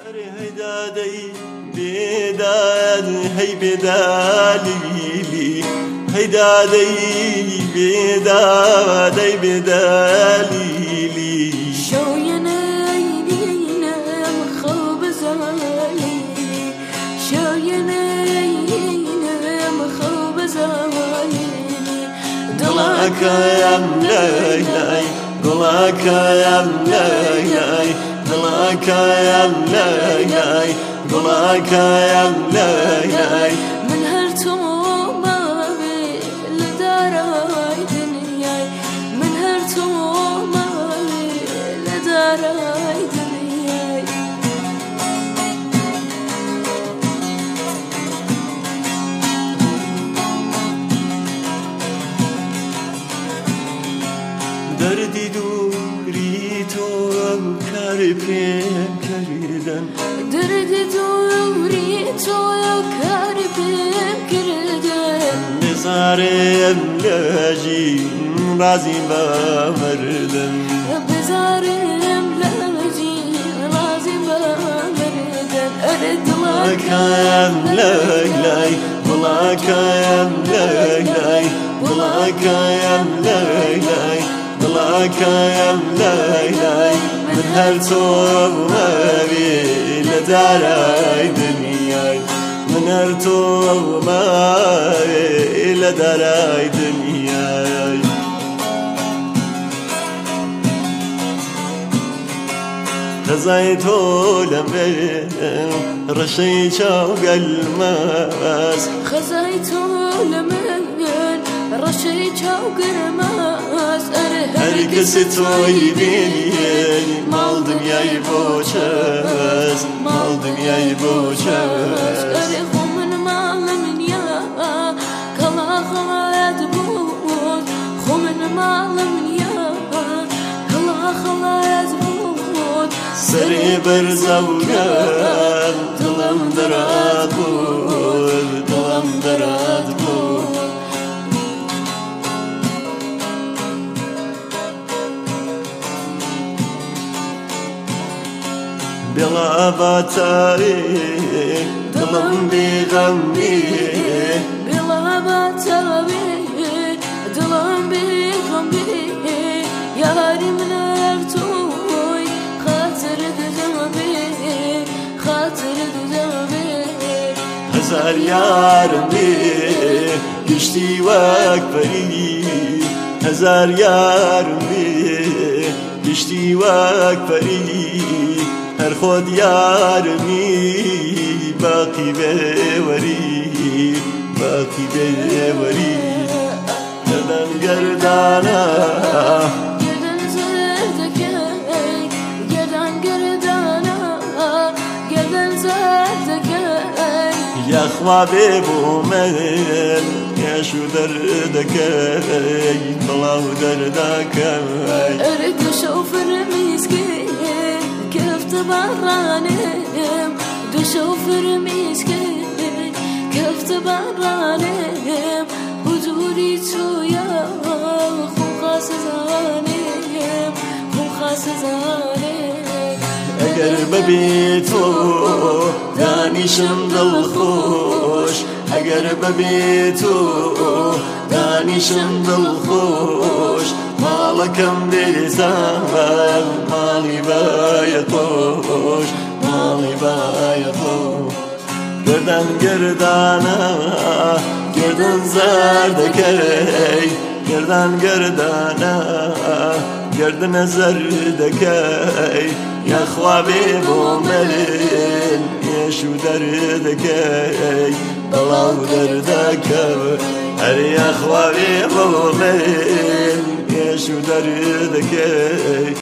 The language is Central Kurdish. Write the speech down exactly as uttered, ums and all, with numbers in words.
هيدادي بداد هي بدالي هيدادي بدادي بدالي شو يناينا مخوب زمالي شو يناينا مخوب زمالي ضلعك يا ملاي ضلعك يا ملاي ضلعك يا ملاي ضلعك يا ملاي من هالتوما لداراي دنياي من هالتوما لداراي دنياي دردی دوری تو کرپیم کردن دردی دوری تو کرپیم کردن بزارم لاجی رازی با مردن بزارم لاجی رازی با مردن ضلعك يا ملاي ضلعك يا ملاي ضلعك يا ملاي ضلعك يا ملاي من هالتوما لداراي دنياي من هالتوما لداراي دنياي خزايتو لمن رشي شوق الماس خزايتو لمن رشي شوق الماس هركس تويبيني مال دنياي بوشاس مال دنياي بوشاس أريخو من مال من يا كلا خلايا تبوت خو من مال من يا كلا خلايا تبوت سري برزوغان دلم دراد بود دلم دراد بود بلا باتاري دلم بغمي بلا باتاري دلم بغمي ياري من ارتوي خاطر دجمي خاطر دجمي هزار يارمي قشتي واكبري هزار يارمي قشتي واكبري هر خود یارمی باقی بوری باقی بوری گردن گردانا گردن زردکی گردن گردانا گردن زردکی یا خوابی بومن یا شو دردکی بلاو دردکی ارد شوفر میسکی كيف تبرانم دشوفر مسكين كيف تبرانم وجودي تويا خو خاص زانم خو خاص زانم اگر ببیتو دانیشم دل خوش اگر ببیتو دانیشم دل خوش مالكم بزمان مالي بايطوش مالي بايطوش گردن گردانا گردن زردكي گردن گردانا گردن زردكي يا خوابي بوملين يا شو دردكي بلاو دردكي هري يا خوابي بوملين شو دردك